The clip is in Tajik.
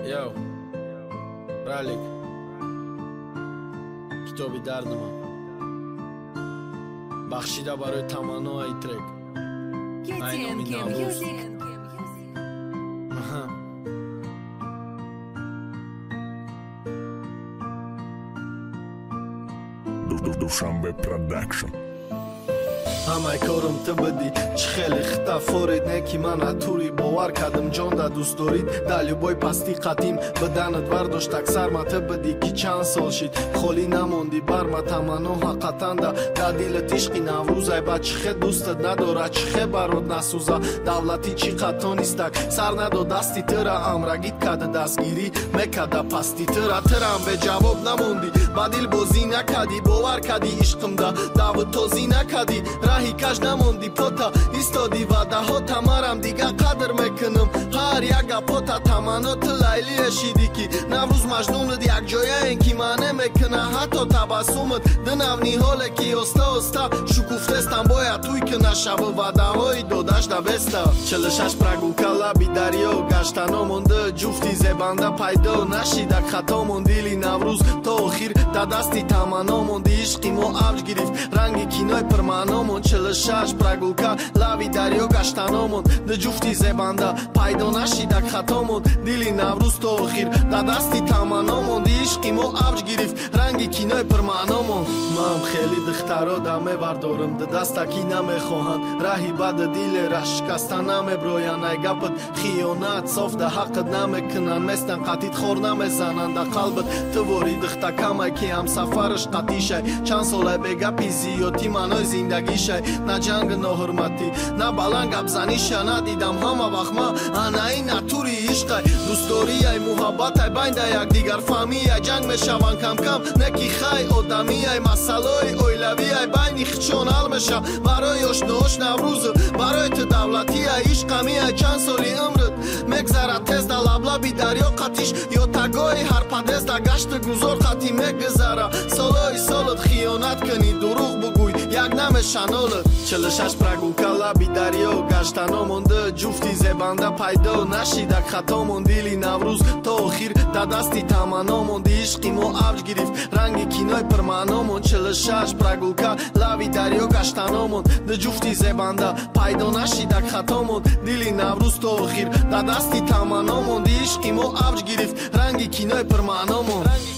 Yo, Ralik, کتابی درد من بخشیده برای تمنا ای ترک KTMK Music. Dushanbe Production. همه کارم تو بدی چه خیلی خطا فورید نکی من اتوری باور کردم جان دا دوست دارید دلی بای پستی قدیم بدنت برداشت اکثر ما تو بدی کی چند سال شید خالی نموندی بر ما تمنا حقیقتا دا دیلت عشقی نوروز ای با چه خیلی دوستت نداره چه خیلی برات نسوزه دولتی چی قطع نیستک سر ندو دستی ترا امرگیت کده دستگیری مکده پستی ترا ترم به جواب نموندی با دیل بازی نکدی باور کدی عشقم دا دعوت توزی نکدی راهی کش نموندی پوتا ایستادی وعده ها تمرم دیگه قدر میکنم هر یک پوتا تمنات لیلی شیدی کی نوروز مجنونت یک جایه این کی معنی میکنه حتی تبسمت دنونی حاله کی استا شکوفته استم باید توی که نشب وعده های دودش دبستا 46 پرگو کلابی دریا گشتنا مونده جفتی زبنده پیدا نشیدک خطا موندیلی نوروز تا آخیر تا دستی تمنا موندی عشقی ما اوج گرفت رنگی کینای پرمانامون 46 پرگوکا لابی دریا گشتنامون ده جفتی زبنده پیدا نشیدک خطامون دیلی نوروز تا آخیر تا دستی تمنامون دی عشقی ما اوج گرفت رنگی کینای پرمانامون من خیلی دخترا دمه بردارم ده دستکی نمیخواهند راهی بد دیل را شکستن نمیبروین ای گپت خیانت صاف ده حقت نمیکنن مستن قطیت خور نمیزنن ده قلبت تواری دختکم ای که هم سفرش قطیشه چند ساله بگپی زیادی منای زندگیشه نه جنگ نه حرمتی نه بلنگ ابزنیشه ندیدم همه وقت ما انا این نتوری عشق دوست داری ای محبت ای بین ده یک دیگر فهمی ای جنگ میشون کم کم نکی خی آدمی ای مسئله اویلوی ای بین خچون حل میشه برای آشناش نوروز برای تو دولتی ای عشقمی ای چند سالی عمرت مگذره تز ده لبلبی دریا قطیش یا تگای هر پدرز ده گشت گذار قطی مگذره سالای سالت خیانت کنی دروغ بگوی یک نمیشنالت 46 پرگو کلابی دریا گشتنا مونده جفتی زبنده پیدا نشیدک خطا موندیلی نوروز تا آخیر تا دستی تمنا موندی عشقی ما اوج گرفت رنگی کینای پرمانامون 46 پرگو کلابی دریا گشتنا مونده جفتی زبنده پیدا نشیدک خطا موند دیلی نوروز تا آخیر تا دستی تمنا موندی عشقی ما اوج گرفت رنگی کینای پرمانامون